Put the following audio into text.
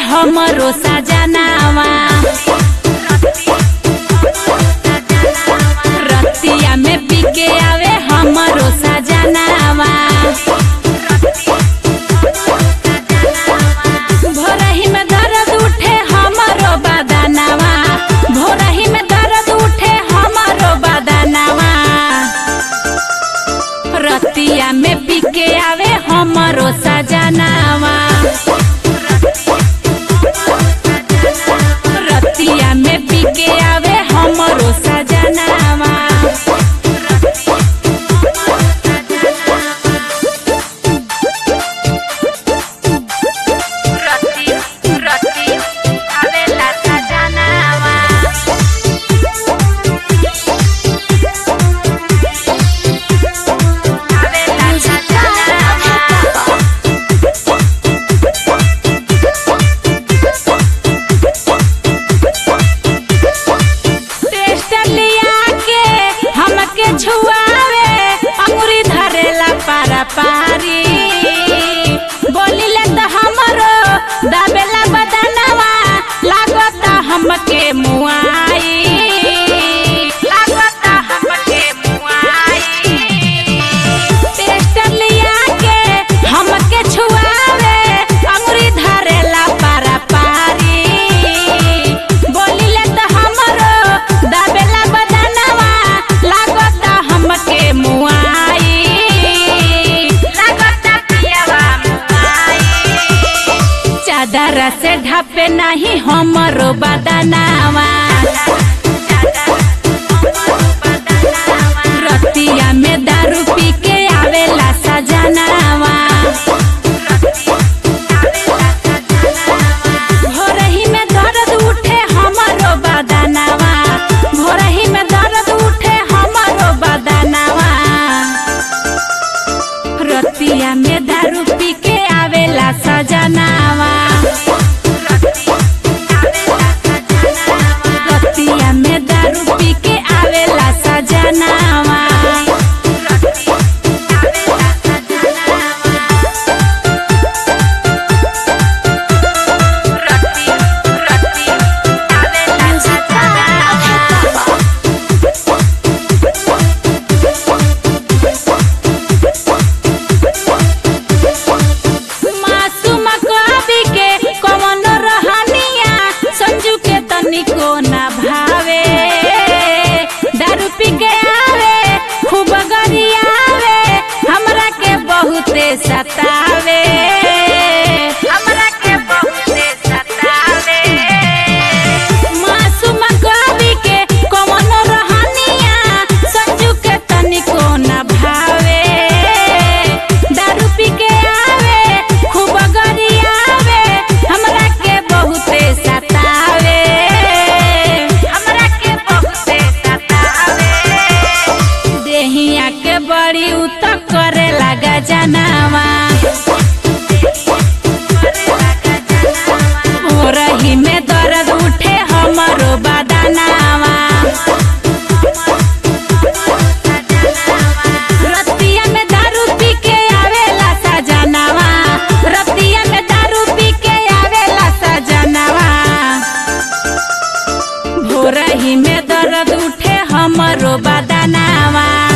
हमरो सजनावा। रतिया में पी के आवे हमरो सजनावा। भोरही में दर्द उठे हमरो बदनवा। भोरही में दर्द उठे हमरो बदनवा। रतिया में पी के आवे हमरो सजनावा। रतिया में पी के आवे हमरो सजनावा। पारी बोलिले तो हमरो दाबेला बदनवा। लागता हमके मुआई। लागता हमके मुआई। टेस्टर लिया के हमके छुआवे अंगुरी धरेला पारा पारी। बोलिले तो हमरो दाबेला बदनवा। लागता हमके मुआई। चादर से ढापे नहीं हमरो बदनावा। रतिया में दारू पी के आवेला सजनावा। भोरही में दर्द उठे हमरो बदनावा। भोरही में दर्द उठे हमरो बदनावा। रतिया में दारू पी के आवेला सजनावा। रतिया में दारू पी के आवेला सजनावा। को ना भावे दारू पी के आवे खूब गरियावे। हमरा के बहुते सतावे। हमरा के बहुते सतावे। मासूम कवि के कौन रहनिया संजू के तनिको ना भावे। दारू पी के आवे खूब गरियावे। हमरा के बहुते सतावे। के बड़ी उत करे लगा जनावा। भोरही में दर्द उठे हमरो बदनावा। रतिया में दारू पी के आवेला सजनावा। रतिया में दारू पी के आवेला सजनावा। भोरही में दर्द उठे हमरो बदनावा।